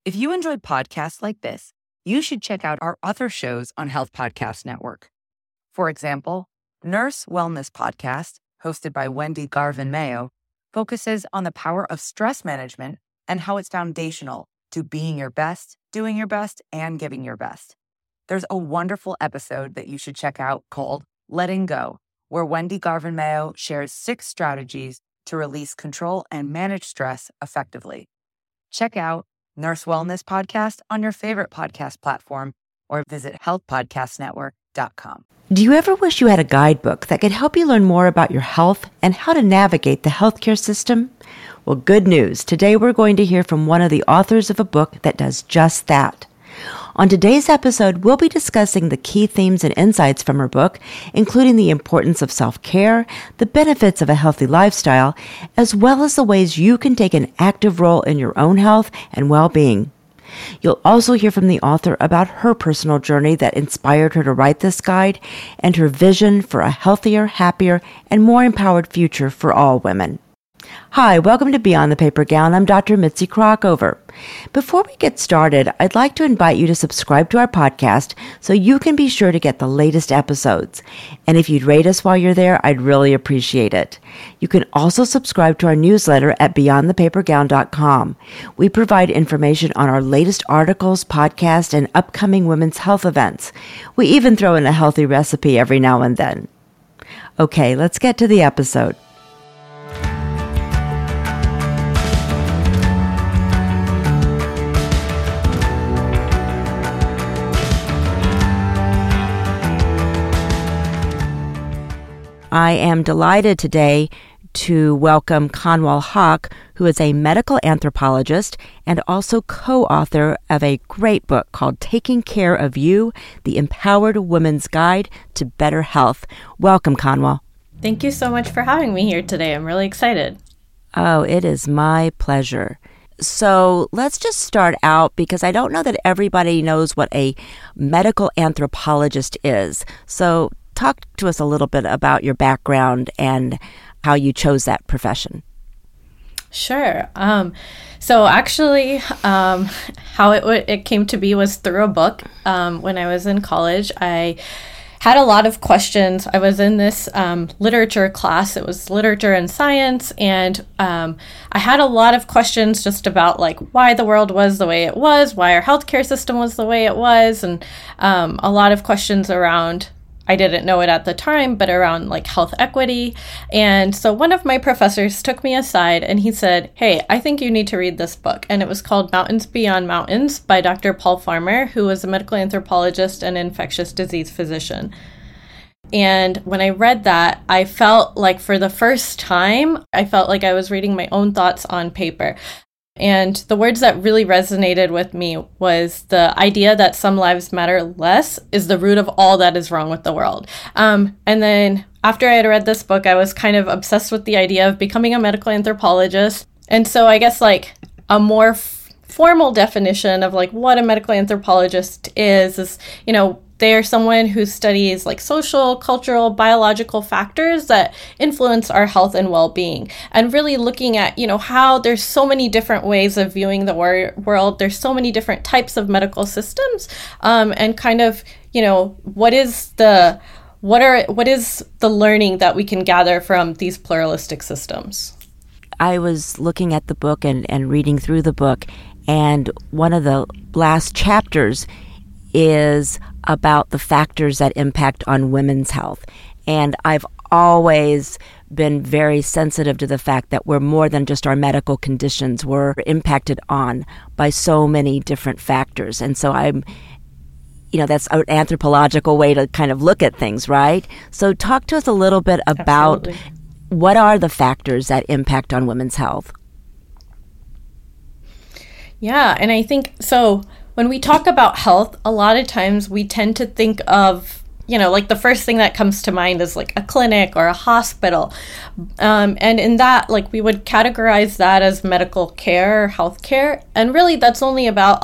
If you enjoy podcasts like this, you should check out our other shows on Health Podcast Network. For example, Nurse Wellness Podcast, hosted by Wendy Garvin Mayo, focuses on the power of stress management and how it's foundational to being your best, doing your best, and giving your best. There's a wonderful episode that you should check out called Letting Go, where Wendy Garvin Mayo shares 6 strategies to release control and manage stress effectively. Check out Nurse Wellness Podcast on your favorite podcast platform or visit healthpodcastnetwork.com. Do you ever wish you had a guidebook that could help you learn more about your health and how to navigate the healthcare system? Well, good news. Today we're going to hear from one of the authors of a book that does just that. On today's episode, we'll be discussing the key themes and insights from her book, including the importance of self-care, the benefits of a healthy lifestyle, as well as the ways you can take an active role in your own health and well-being. You'll also hear from the author about her personal journey that inspired her to write this guide and her vision for a healthier, happier, and more empowered future for all women. Hi, welcome to Beyond the Paper Gown. I'm Dr. Mitzi Krockover. Before we get started, I'd like to invite you to subscribe to our podcast so you can be sure to get the latest episodes. And if you'd rate us while you're there, I'd really appreciate it. You can also subscribe to our newsletter at beyondthepapergown.com. We provide information on our latest articles, podcasts, and upcoming women's health events. We even throw in a healthy recipe every now and then. Okay, let's get to the episode. I am delighted today to welcome Kanwal Haque, who is a medical anthropologist and also co-author of a great book called Taking Care of You, The Empowered Woman's Guide to Better Health. Welcome, Kanwal. Thank you so much for having me here today. I'm really excited. Oh, it is my pleasure. So let's just start out because I don't know that everybody knows what a medical anthropologist is. So talk to us a little bit about your background and how you chose that profession. Sure. So actually, how it came to be was through a book. When I was in college, I had a lot of questions. I was in this literature class. It was literature and science, and I had a lot of questions just about like why the world was the way it was, why our healthcare system was the way it was, and a lot of questions around, I didn't know it at the time, but around like health equity. And so one of my professors took me aside and he said, "Hey, I think you need to read this book." And it was called Mountains Beyond Mountains by Dr. Paul Farmer, who was a medical anthropologist and infectious disease physician. And when I read that, I felt like for the first time, I felt like I was reading my own thoughts on paper. And the words that really resonated with me was the idea that some lives matter less is the root of all that is wrong with the world. And then after I had read this book, I was kind of obsessed with the idea of becoming a medical anthropologist. And so I guess like a more formal definition of like what a medical anthropologist is, you know, they are someone who studies like social, cultural, biological factors that influence our health and well-being, and really looking at, you know, how there's so many different ways of viewing the world. There's so many different types of medical systems, and kind of, you know, what is the learning that we can gather from these pluralistic systems. I was looking at the book and reading through the book, and one of the last chapters is about the factors that impact on women's health. And I've always been very sensitive to the fact that we're more than just our medical conditions. We're impacted on by so many different factors. And so that's an anthropological way to kind of look at things, right? So talk to us a little bit about Absolutely. What are the factors that impact on women's health? Yeah, and I think so. When we talk about health, a lot of times we tend to think of, you know, like the first thing that comes to mind is like a clinic or a hospital. And in that, like we would categorize that as medical care or health care. And really that's only about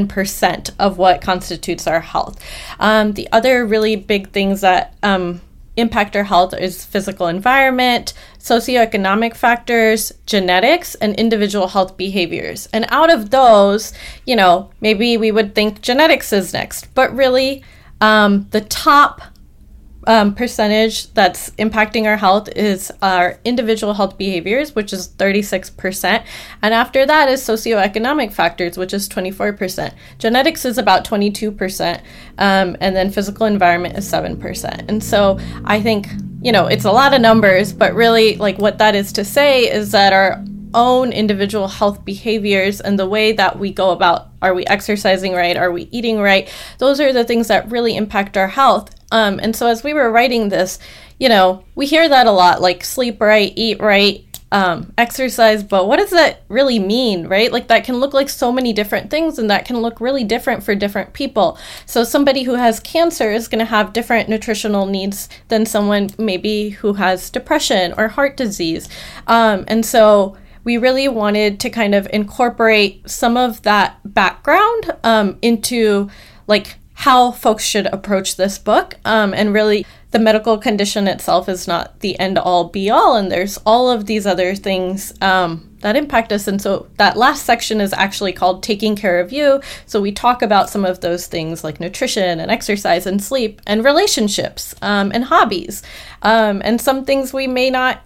11% of what constitutes our health. The other really big things that, impact our health is physical environment, socioeconomic factors, genetics, and individual health behaviors. And out of those, maybe we would think genetics is next, but really the top percentage that's impacting our health is our individual health behaviors, which is 36%. And after that is socioeconomic factors, which is 24%. Genetics is about 22%. And then physical environment is 7%. And so I think, it's a lot of numbers, but really like what that is to say is that our own individual health behaviors and the way that we go about, are we exercising right? Are we eating right? Those are the things that really impact our health. And so as we were writing this, we hear that a lot, like sleep right, eat right, exercise, but what does that really mean, right? Like that can look like so many different things, and that can look really different for different people. So somebody who has cancer is going to have different nutritional needs than someone maybe who has depression or heart disease. And so we really wanted to kind of incorporate some of that background into like how folks should approach this book. And really, the medical condition itself is not the end-all be-all, and there's all of these other things that impact us. And so that last section is actually called Taking Care of You. So we talk about some of those things like nutrition and exercise and sleep and relationships and hobbies. And some things we may not,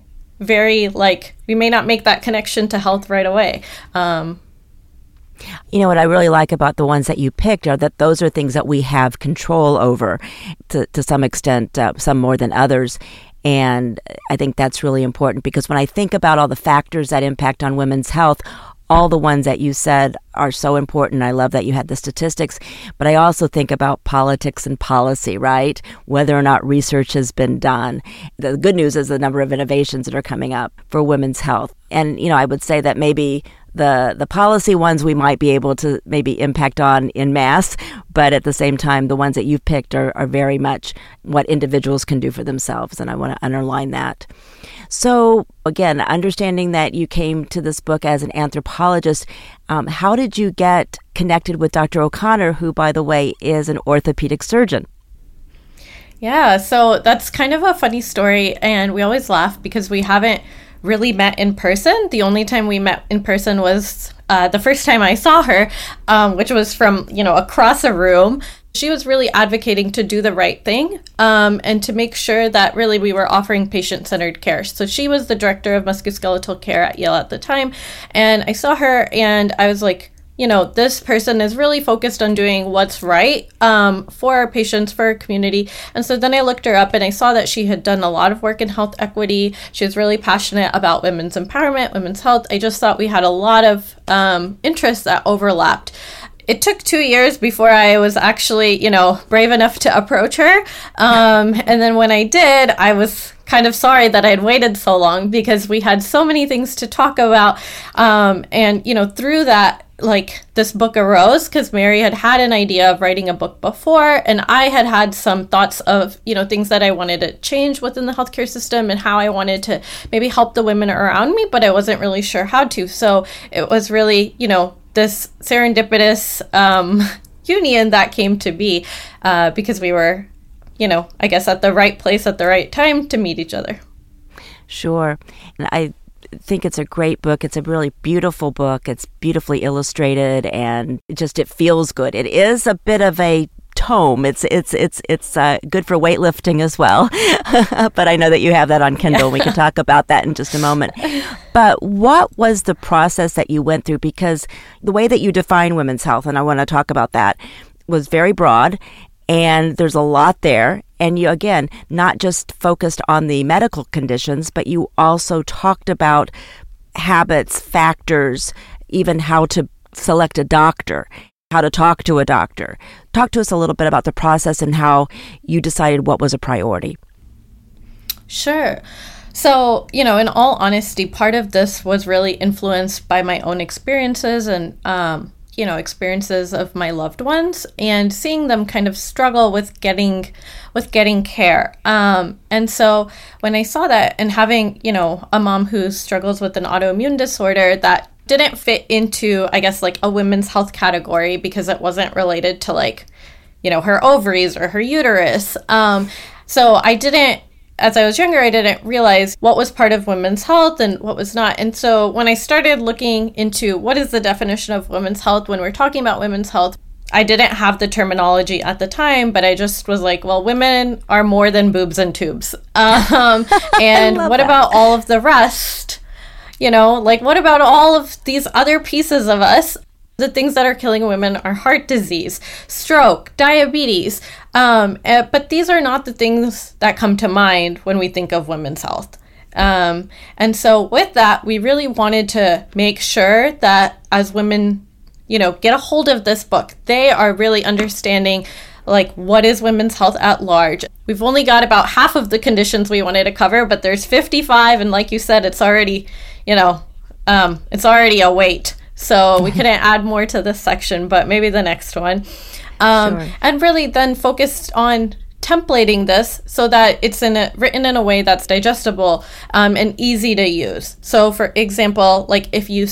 we may not make that connection to health right away. What I really like about the ones that you picked are that those are things that we have control over to some extent, some more than others. And I think that's really important because when I think about all the factors that impact on women's health, all the ones that you said are so important. I love that you had the statistics, but I also think about politics and policy, right? Whether or not research has been done. The good news is the number of innovations that are coming up for women's health. And, I would say that maybe the policy ones we might be able to maybe impact on in mass, but at the same time, the ones that you've picked are very much what individuals can do for themselves, and I want to underline that. So again, understanding that you came to this book as an anthropologist, how did you get connected with Dr. O'Connor, who, by the way, is an orthopedic surgeon? Yeah, so that's kind of a funny story, and we always laugh because we haven't really met in person. The only time we met in person was the first time I saw her, which was from, across a room. She was really advocating to do the right thing and to make sure that really we were offering patient-centered care. So she was the director of musculoskeletal care at Yale at the time. And I saw her and I was like, this person is really focused on doing what's right for our patients, for our community. And so then I looked her up and I saw that she had done a lot of work in health equity. She was really passionate about women's empowerment, women's health. I just thought we had a lot of interests that overlapped. It took 2 years before I was actually, brave enough to approach her. And then when I did, I was kind of sorry that I had waited so long because we had so many things to talk about. And, through that, this book arose because Mary had an idea of writing a book before, and I had some thoughts of, things that I wanted to change within the healthcare system and how I wanted to maybe help the women around me, but I wasn't really sure how to. So it was really, this serendipitous union that came to be because we were, I guess at the right place at the right time to meet each other. Sure. And I think it's a great book. It's a really beautiful book. It's beautifully illustrated and it feels good. It is a bit of a tome. It's good for weightlifting as well. But I know that you have that on Kindle. We can talk about that in just a moment. But what was the process that you went through? Because the way that you define women's health, and I want to talk about that, was very broad. And there's a lot there. And you, again, not just focused on the medical conditions, but you also talked about habits, factors, even how to select a doctor, how to talk to a doctor. Talk to us a little bit about the process and how you decided what was a priority. Sure. So, in all honesty, part of this was really influenced by my own experiences and, experiences of my loved ones and seeing them kind of struggle with getting care. And so when I saw that and having, a mom who struggles with an autoimmune disorder that didn't fit into, I guess, a women's health category because it wasn't related to her ovaries or her uterus. So as I was younger, I didn't realize what was part of women's health and what was not. And so when I started looking into what is the definition of women's health when we're talking about women's health, I didn't have the terminology at the time, but I just was like, well, women are more than boobs and tubes. And what about all of the rest? Like, what about all of these other pieces of us? The things that are killing women are heart disease, stroke, diabetes. But these are not the things that come to mind when we think of women's health. And so with that, we really wanted to make sure that as women, get a hold of this book, they are really understanding like what is women's health at large. We've only got about half of the conditions we wanted to cover, but there's 55. And like you said, it's already, it's already a weight. So we couldn't add more to this section, but maybe the next one. Sure. And really then focused on templating this so that it's written in a way that's digestible and easy to use. So for example, like if you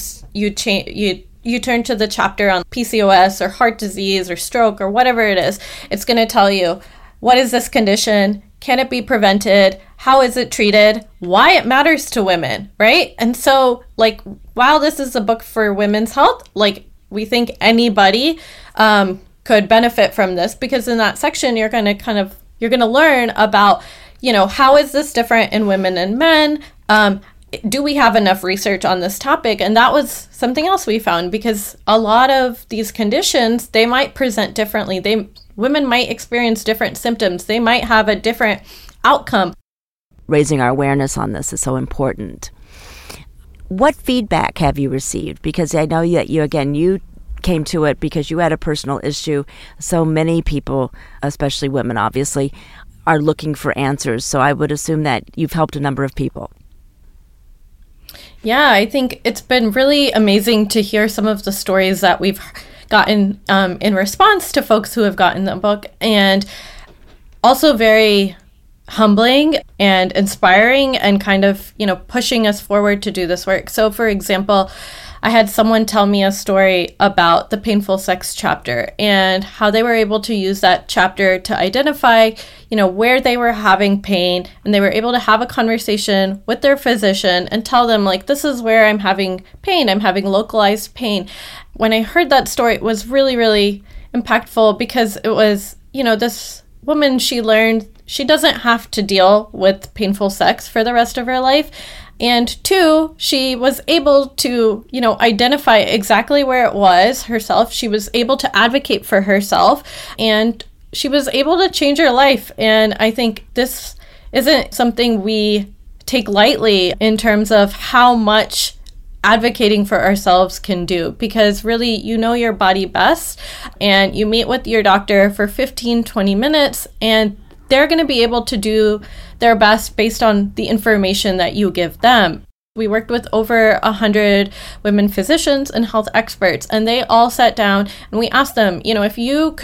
turn to the chapter on PCOS or heart disease or stroke or whatever it is, it's going to tell you, what is this condition? Can it be prevented? How is it treated? Why it matters to women, right? And so, like, while this is a book for women's health, like, we think anybody could benefit from this, because in that section, you're going to learn about, how is this different in women and men? Do we have enough research on this topic? And that was something else we found, because a lot of these conditions, they might present differently. Women might experience different symptoms. They might have a different outcome. Raising our awareness on this is so important. What feedback have you received? Because I know that you came to it because you had a personal issue. So many people, especially women, obviously, are looking for answers. So I would assume that you've helped a number of people. Yeah, I think it's been really amazing to hear some of the stories that we've gotten in response to folks who have gotten the book, and also very humbling and inspiring and kind of, pushing us forward to do this work. So for example, I had someone tell me a story about the painful sex chapter and how they were able to use that chapter to identify, where they were having pain, and they were able to have a conversation with their physician and tell them, like, this is where I'm having pain. I'm having localized pain. When I heard that story, it was really, really impactful, because it was, this woman, she learned she doesn't have to deal with painful sex for the rest of her life. And two, she was able to, identify exactly where it was herself. She was able to advocate for herself, and she was able to change her life. And I think this isn't something we take lightly in terms of how much advocating for ourselves can do, because really, your body best, and you meet with your doctor for 15-20 minutes, and they're going to be able to do their best based on the information that you give them. We worked with over 100 women physicians and health experts, and they all sat down and we asked them, if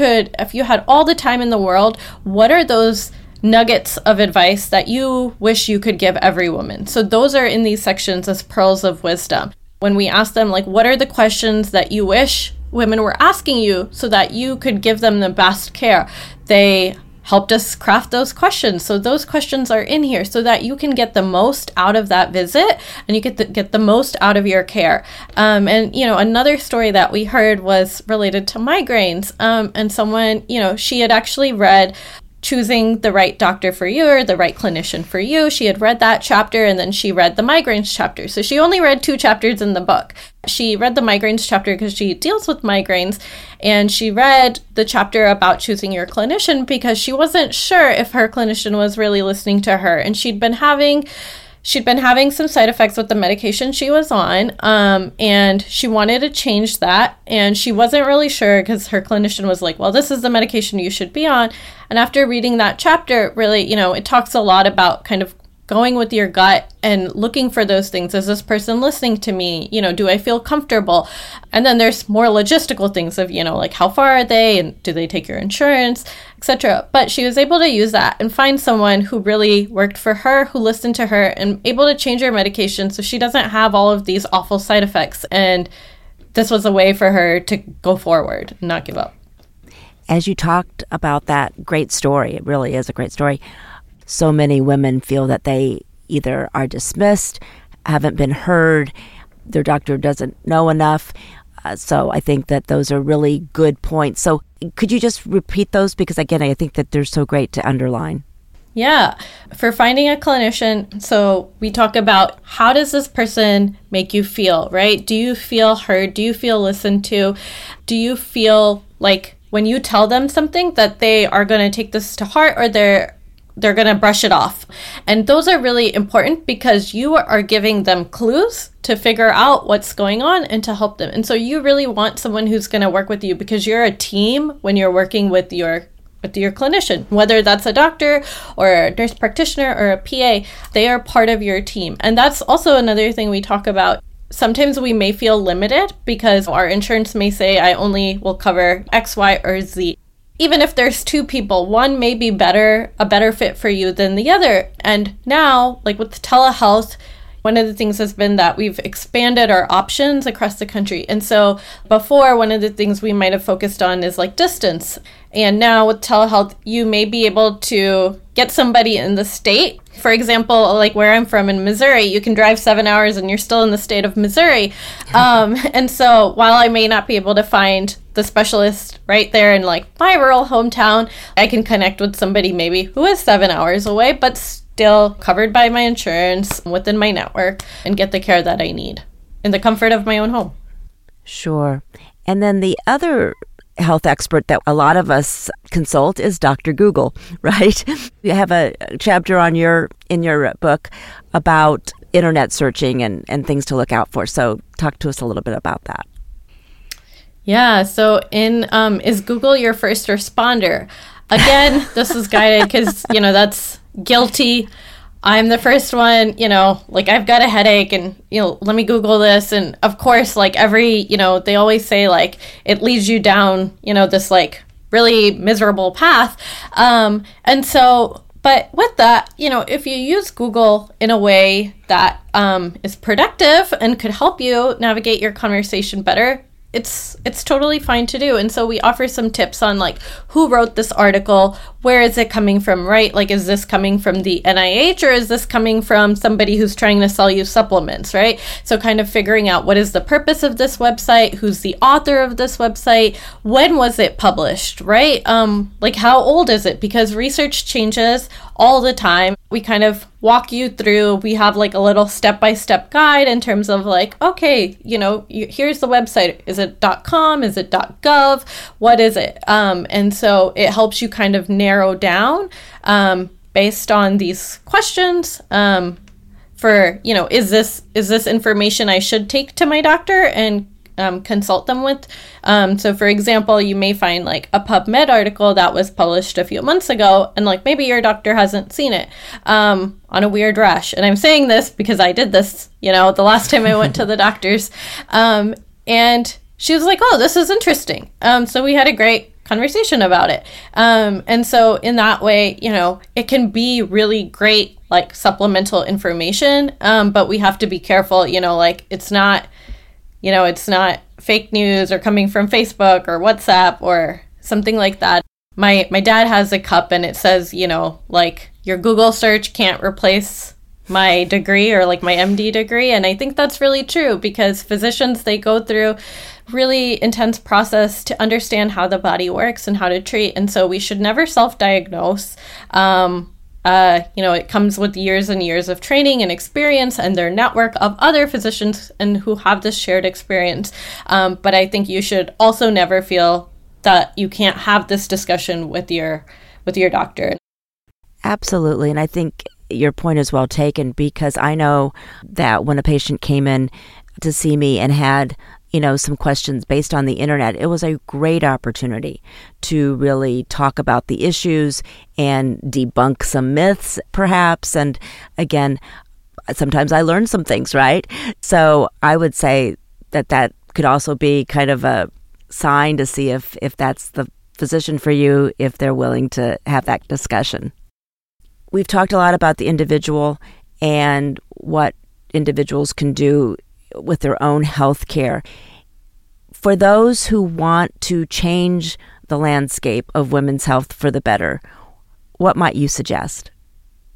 you had all the time in the world, what are those nuggets of advice that you wish you could give every woman? So those are in these sections as pearls of wisdom. When we asked them, like, what are the questions that you wish women were asking you so that you could give them the best care? They helped us craft those questions. So those questions are in here so that you can get the most out of that visit, and you get the most out of your care. And, another story that we heard was related to migraines. And someone, she had actually read Choosing the Right Doctor for You, or the Right Clinician for You. She had read that chapter, and then she read the migraines chapter. So she only read 2 chapters in the book. She read the migraines chapter because she deals with migraines, and she read the chapter about choosing your clinician because she wasn't sure if her clinician was really listening to her, and she'd been having some side effects with the medication she was on, and she wanted to change that, and she wasn't really sure because her clinician was like, well, this is the medication you should be on. And after reading that chapter, really, it talks a lot about kind of going with your gut and looking for those things. Is this person listening to me? Do I feel comfortable? And then there's more logistical things of, like, how far are they, and do they take your insurance, etc. But she was able to use that and find someone who really worked for her, who listened to her, and able to change her medication so she doesn't have all of these awful side effects. And this was a way for her to go forward and not give up. As you talked about that great story, it really is a great story, so many women feel that they either are dismissed, haven't been heard, their doctor doesn't know enough. So I think that those are really good points. So could you just repeat those? Because again, I think that they're so great to underline. Yeah. For finding a clinician, so we talk about how does this person make you feel, right? Do you feel heard? Do you feel listened to? Do you feel like when you tell them something that they are going to take this to heart, or they're going to brush it off? And those are really important because you are giving them clues to figure out what's going on and to help them. And so you really want someone who's going to work with you, because you're a team when you're working with your clinician, whether that's a doctor or a nurse practitioner or a PA, they are part of your team. And that's also another thing we talk about. Sometimes we may feel limited because our insurance may say, I only will cover X, Y, or Z. Even if there's two people, one may be a better fit for you than the other. And now, like with telehealth, one of the things has been that we've expanded our options across the country. And so before, one of the things we might have focused on is like distance. And now with telehealth, you may be able to get somebody in the state. For example, like where I'm from in Missouri, you can drive 7 hours and you're still in the state of Missouri. And so while I may not be able to find the specialist right there in like my rural hometown, I can connect with somebody maybe who is 7 hours away, but still covered by my insurance within my network, and get the care that I need in the comfort of my own home. Sure. And then the other health expert that a lot of us consult is Dr. Google, right? You have a chapter in your book about internet searching and things to look out for. So talk to us a little bit about that. Yeah. So is Google your first responder? Again, this is guided because, that's guilty. I'm the first one, like I've got a headache and, let me Google this. And of course, like they always say like it leads you down, this like really miserable path. And so, but with that, if you use Google in a way that is productive and could help you navigate your conversation better, it's totally fine to do. And so we offer some tips on like who wrote this article, where is it coming from, right? Like, is this coming from the NIH or is this coming from somebody who's trying to sell you supplements, right? So kind of figuring out what is the purpose of this website, who's the author of this website, when was it published, right? Like how old is it? Because research changes all the time. We kind of walk you through, we have like a little step-by-step guide in terms of like, okay, here's the website. Is it .com? Is it .gov? What is it? And so it helps you kind of narrow down based on these questions for, is this information I should take to my doctor and consult them with. So for example, you may find like a PubMed article that was published a few months ago, and like maybe your doctor hasn't seen it on a weird rash. And I'm saying this because I did this, the last time I went to the doctor's, and she was like, oh, this is interesting. So we had a great conversation about it. And so in that way, it can be really great, like supplemental information. But we have to be careful, like it's not fake news or coming from Facebook or WhatsApp or something like that. My dad has a cup and it says, like your Google search can't replace my degree or like my MD degree. And I think that's really true because physicians, they go through really intense process to understand how the body works and how to treat. And so we should never self-diagnose. It comes with years and years of training and experience and their network of other physicians and who have this shared experience. But I think you should also never feel that you can't have this discussion with your doctor. Absolutely. And I think your point is well taken, because I know that when a patient came in to see me and had some questions based on the internet, it was a great opportunity to really talk about the issues and debunk some myths, perhaps. And again, sometimes I learned some things, right? So I would say that could also be kind of a sign to see if that's the physician for you, if they're willing to have that discussion. We've talked a lot about the individual and what individuals can do with their own health care. For those who want to change the landscape of women's health for the better, what might you suggest?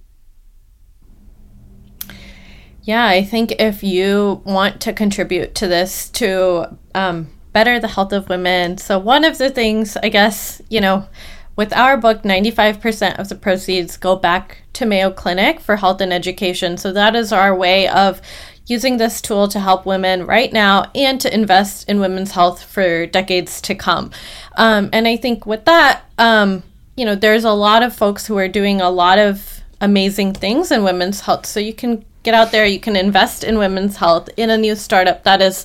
Yeah, I think if you want to contribute to this to better the health of women, so one of the things, I guess, with our book, 95% of the proceeds go back to Mayo Clinic for health and education. So that is our way of using this tool to help women right now and to invest in women's health for decades to come. And I think with that, there's a lot of folks who are doing a lot of amazing things in women's health. So you can get out there, you can invest in women's health in a new startup that is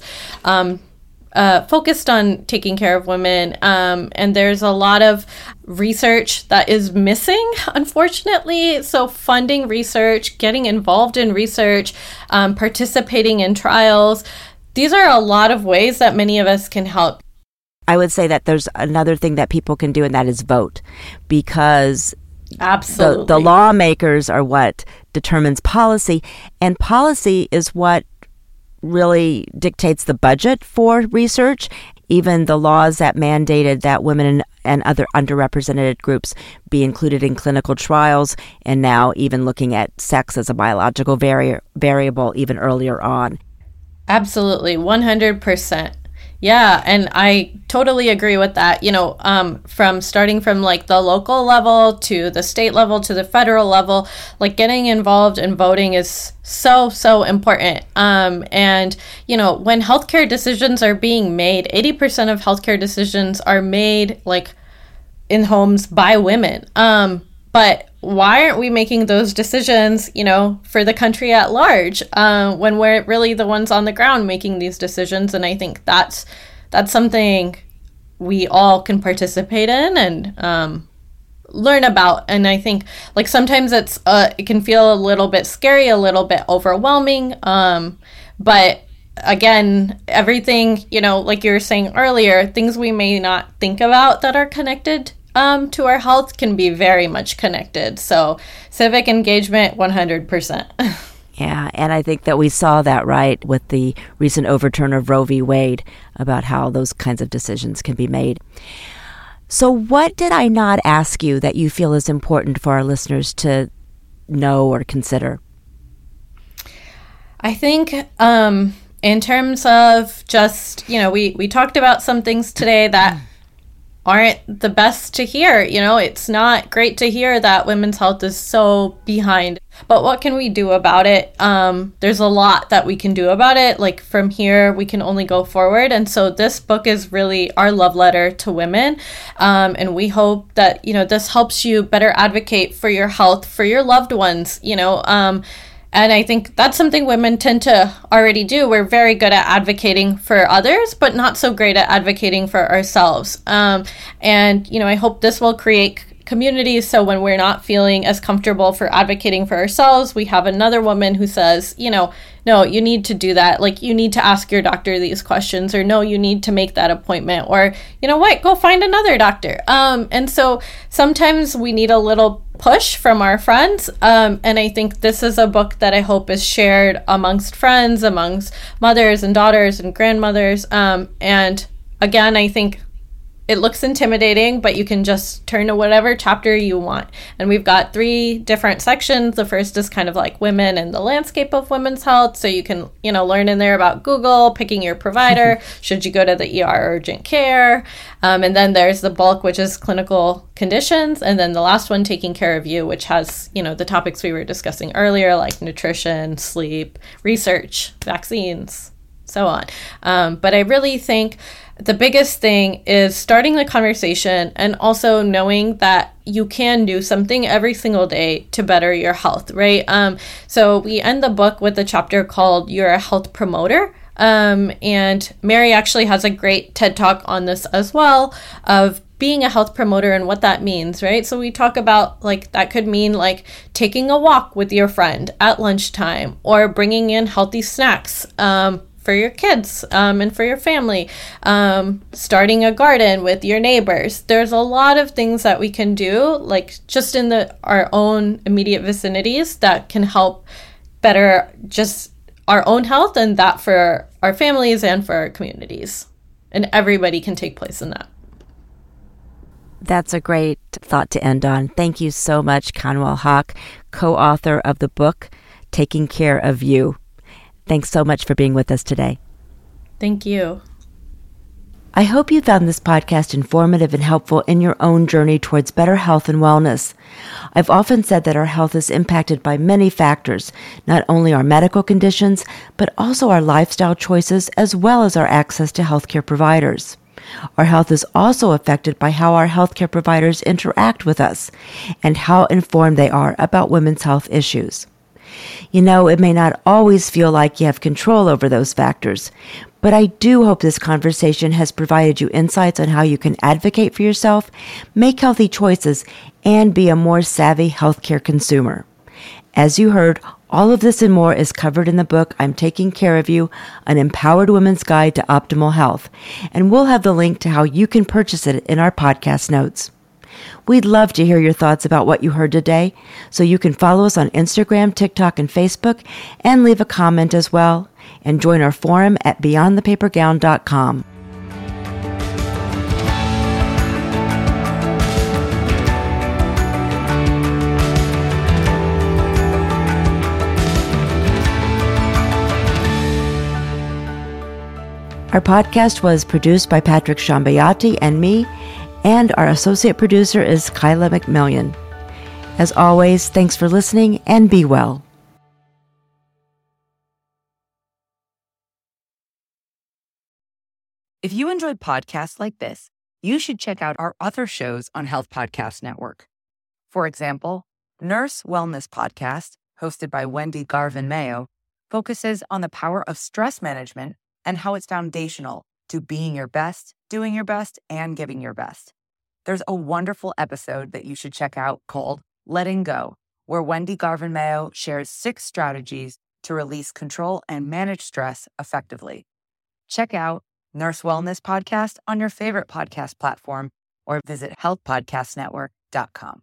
focused on taking care of women. And there's a lot of research that is missing, unfortunately. So funding research, getting involved in research, participating in trials. These are a lot of ways that many of us can help. I would say that there's another thing that people can do, and that is vote, because absolutely the lawmakers are what determines policy, and policy is what really dictates the budget for research. Even the laws that mandated that women and other underrepresented groups be included in clinical trials, and now even looking at sex as a biological variable even earlier on. Absolutely, 100%. Yeah, and I totally agree with that. From starting from like the local level to the state level to the federal level, like getting involved in voting is so important. And when healthcare decisions are being made, 80% of healthcare decisions are made like in homes by women. But why aren't we making those decisions, for the country at large, when we're really the ones on the ground making these decisions? And I think that's something we all can participate in and learn about. And I think like sometimes it can feel a little bit scary, a little bit overwhelming. But again, everything, like you were saying earlier, things we may not think about that are connected to our health can be very much connected. So civic engagement, 100%. Yeah, and I think that we saw that, right, with the recent overturn of Roe v. Wade about how those kinds of decisions can be made. So what did I not ask you that you feel is important for our listeners to know or consider? I think in terms of just, we talked about some things today that aren't the best to hear. It's not great to hear that women's health is so behind. But what can we do about it? There's a lot that we can do about it. Like from here, we can only go forward. And so this book is really our love letter to women. And we hope that, this helps you better advocate for your health, for your loved ones, and I think that's something women tend to already do. We're very good at advocating for others, but not so great at advocating for ourselves. And, I hope this will create communities so when we're not feeling as comfortable for advocating for ourselves, we have another woman who says, no, you need to do that. Like, you need to ask your doctor these questions, or no, you need to make that appointment, or, go find another doctor. And so sometimes we need a little push from our friends. And I think this is a book that I hope is shared amongst friends, amongst mothers and daughters and grandmothers. And again, I think it looks intimidating, but you can just turn to whatever chapter you want. And we've got 3 different sections. The first is kind of like women and the landscape of women's health. So you can, learn in there about Google, picking your provider, should you go to the ER, urgent care. And then there's the bulk, which is clinical conditions. And then the last one, taking care of you, which has, the topics we were discussing earlier, like nutrition, sleep, research, vaccines, so on. But I really think the biggest thing is starting the conversation and also knowing that you can do something every single day to better your health, right? So we end the book with a chapter called You're a Health Promoter. And Mary actually has a great TED Talk on this as well, of being a health promoter and what that means, right? So we talk about that could mean taking a walk with your friend at lunchtime, or bringing in healthy snacks, for your kids and for your family, starting a garden with your neighbors. There's a lot of things that we can do, just in our own immediate vicinities, that can help better just our own health, and that for our families and for our communities. And everybody can take place in that. That's a great thought to end on. Thank you so much, Kanwal Haque, co-author of the book, Taking Care of You. Thanks so much for being with us today. Thank you. I hope you found this podcast informative and helpful in your own journey towards better health and wellness. I've often said that our health is impacted by many factors, not only our medical conditions, but also our lifestyle choices as well as our access to healthcare providers. Our health is also affected by how our healthcare providers interact with us and how informed they are about women's health issues. You know, it may not always feel like you have control over those factors, but I do hope this conversation has provided you insights on how you can advocate for yourself, make healthy choices, and be a more savvy healthcare consumer. As you heard, all of this and more is covered in the book, I'm Taking Care of You, An Empowered Woman's Guide to Optimal Health, and we'll have the link to how you can purchase it in our podcast notes. We'd love to hear your thoughts about what you heard today, so you can follow us on Instagram, TikTok, and Facebook, and leave a comment as well, and join our forum at beyondthepapergown.com. Our podcast was produced by Patrick Shambayati and me, and our associate producer is Kyla McMillian. As always, thanks for listening and be well. If you enjoyed podcasts like this, you should check out our other shows on Health Podcast Network. For example, Nurse Wellness Podcast, hosted by Wendy Garvin Mayo, focuses on the power of stress management and how it's foundational to being your best, doing your best, and giving your best. There's a wonderful episode that you should check out called Letting Go, where Wendy Garvin Mayo shares 6 strategies to release control and manage stress effectively. Check out Nurse Wellness Podcast on your favorite podcast platform or visit healthpodcastnetwork.com.